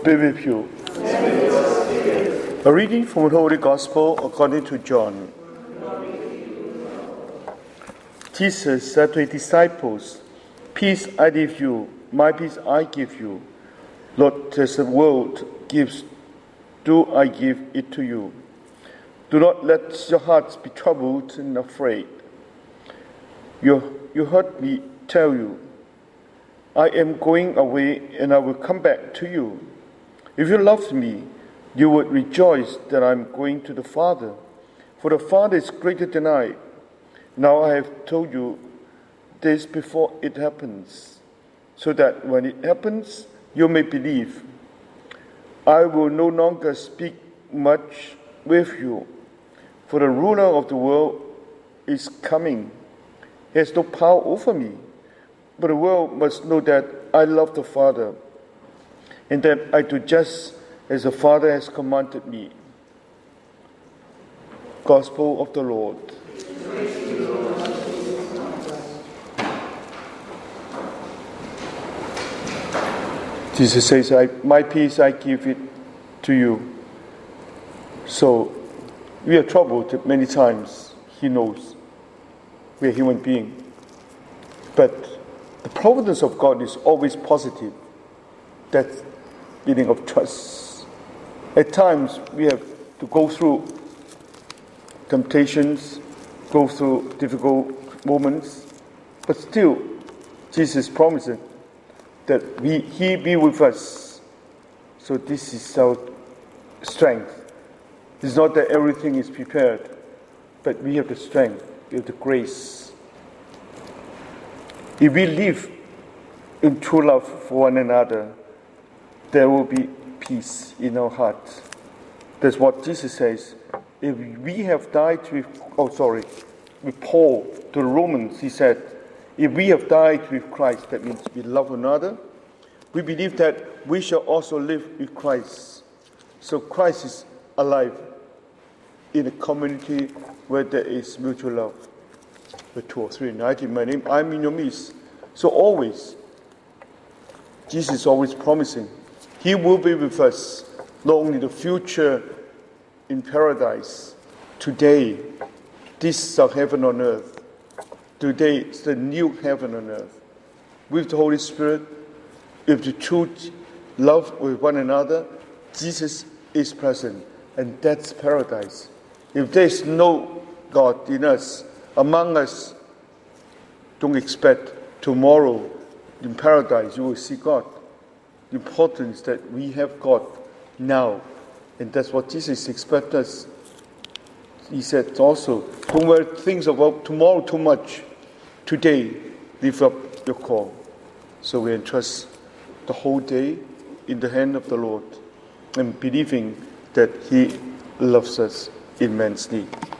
be with you. A reading from the Holy Gospel according to John. Jesus said to his disciples, "Peace I leave you, my peace I give you. Not as the world gives, do I give it to you. Do not let your hearts be troubled and afraid. You heard me tell you, I am going away and I will come back to you. If you loved me, you would rejoice that I am going to the Father, for the Father is greater than I. Now I have told you this before it happens, so that when it happens, you may believe. I will no longer speak much with you, for the ruler of the world is coming. He has no power over me, but the world must know that I love the Father, and that I do just as the Father has commanded me." Gospel of the Lord. Jesus says, "My peace I give it to you." So we are troubled many times. He knows we are human beings. But the providence of God is always positive. That's feeling of trust. At times we have to go through temptations, go through difficult moments, but still Jesus promises that He be with us. So this is our strength. It's not that everything is prepared, but we have the strength, we have the grace. If we live in true love for one another, there will be peace in our hearts. That's what Jesus says. If we have died with Paul to the Romans, he said, if we have died with Christ, that means we love one another, we believe that we shall also live with Christ. So Christ is alive in a community where there is mutual love. Where 2 or 3 united in my name, I'm in your midst. So always, Jesus is always promising He will be with us, not only in the future in paradise. Today, this is our heaven on earth. Today is the new heaven on earth. With the Holy Spirit, with the true love with one another, Jesus is present, and that's paradise. If there is no God in us, among us, don't expect tomorrow in paradise you will see God. The importance is that we have God now, and that's what Jesus expects us. He said also, don't worry things about tomorrow too much. Today, lift up your call. So we entrust the whole day in the hand of the Lord, and believing that He loves us immensely.